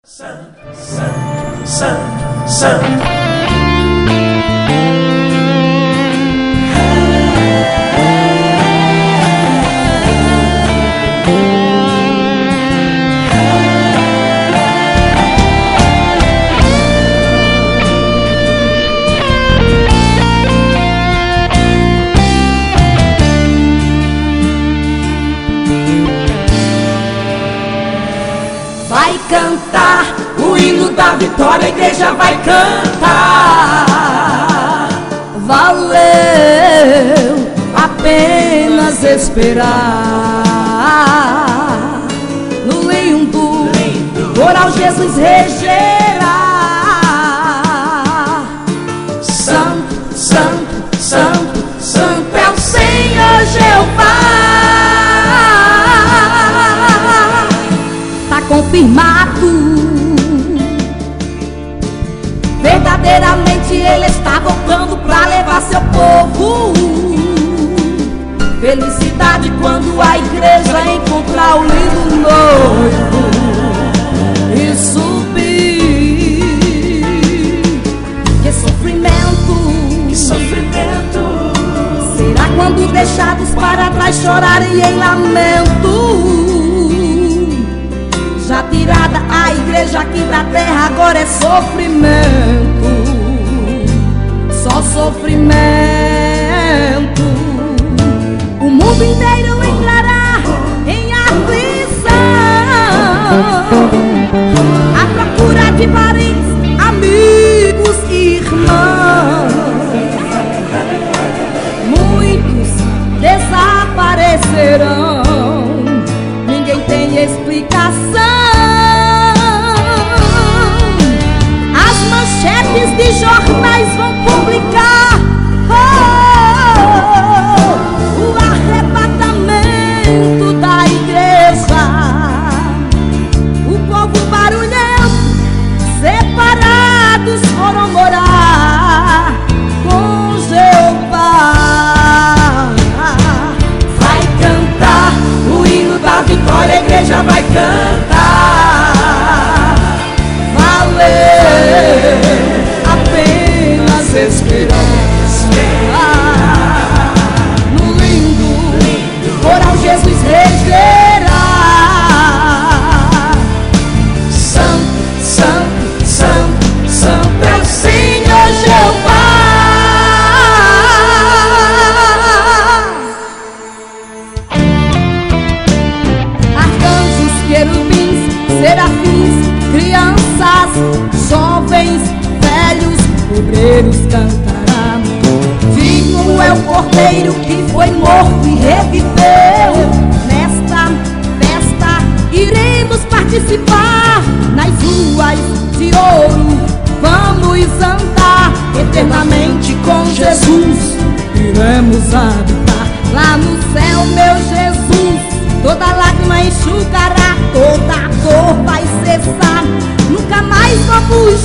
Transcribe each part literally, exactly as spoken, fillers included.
Santo, santo, santo, santo. Vai cantar o hino da vitória, a igreja vai cantar. Valeu apenas esperar. No lindo coral Jesus regerá. Santo, santo, santo, santo é o Senhor Jeová. Confirmado, verdadeiramente Ele está voltando para levar seu povo. Felicidade quando a igreja encontrar o lindo noivo e subir. Que sofrimento, Que sofrimento será quando deixados para trás chorarem em lamento. Já tirada a igreja aqui da terra, agora é sofrimento, só sofrimento. O mundo inteiro entrará em aflição, à procura de parentes, amigos e irmãos. Muitos desaparecerão, ninguém tem explicação. Chefes de jornais vão publicar oh, o arrebatamento da igreja. O povo barulhento, separados, foram morar com Jeová. Vai cantar o hino da vitória, a igreja vai cantar. Valeu apenas esperar. No lindo coral Jesus regerá. Santo, santo, santo, santo é o Senhor Jeová. Arcanjos, querubins, serafins, crianças, jovens, velhos, obreiros cantarão. Digno é o cordeiro que foi morto e reviveu. Nesta festa iremos participar. Nas ruas de ouro vamos andar. Eternamente com Jesus iremos habitar. Lá no céu, meu Jesus, toda lágrima enxugará, toda dor vai cessar. Nunca mais vamos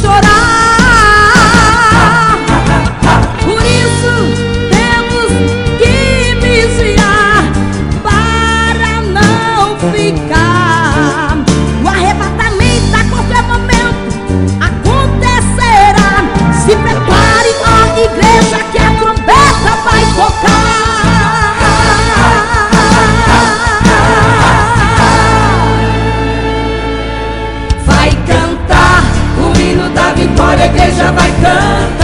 chorar. Por isso temos que vigiar para não ficar. O arrebatamento a qualquer momento acontecerá. Se prepare, ó igreja, que a trombeta vai tocar. Vai cantar o hino da vitória, a igreja vai cantar.